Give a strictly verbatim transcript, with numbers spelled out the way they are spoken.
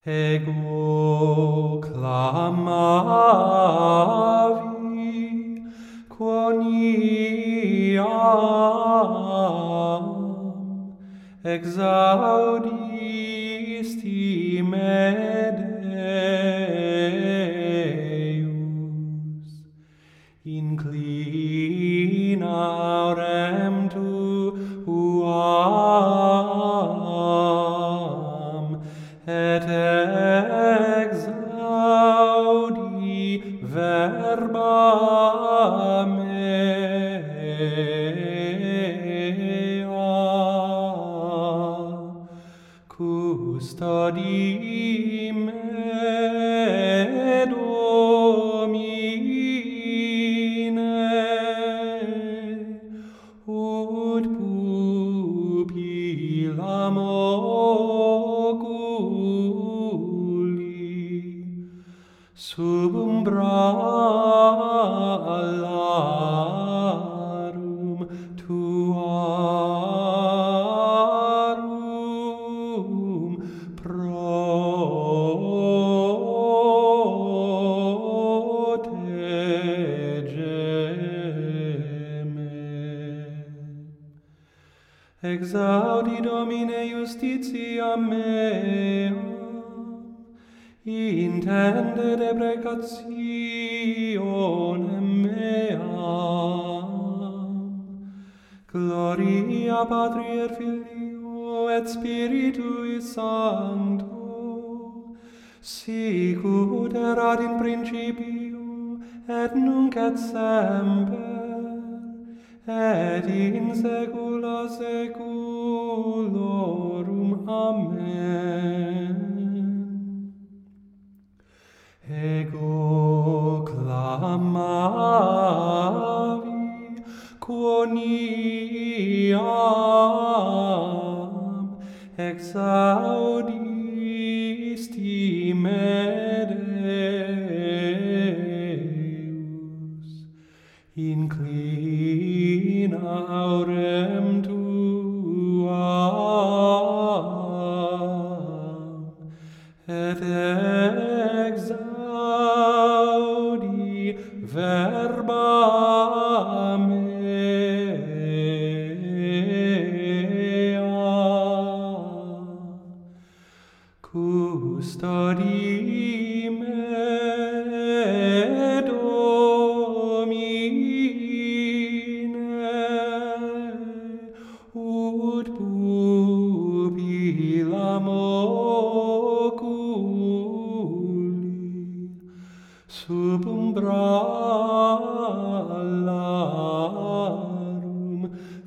Ego clamavi quoniam exaudisti me Deus, inclina orem tuam, et exaudi verba mea, custodi me, Domine, ut pupillam oculi sub umbra alarum tuarum protege me. Exaudi Domine justitiam meam, intende deprecationem meam. Gloria Patri et Filio et Spiritui Sancto, sicut erat in principio et nunc et semper et in saecula saeculorum. Amen. Ego clamavi quoniam exaudisti me Deus, inclina orem tuam, et exaudi verba mea, custodi me, Domine, ut pupillam oculi sub umbra alarum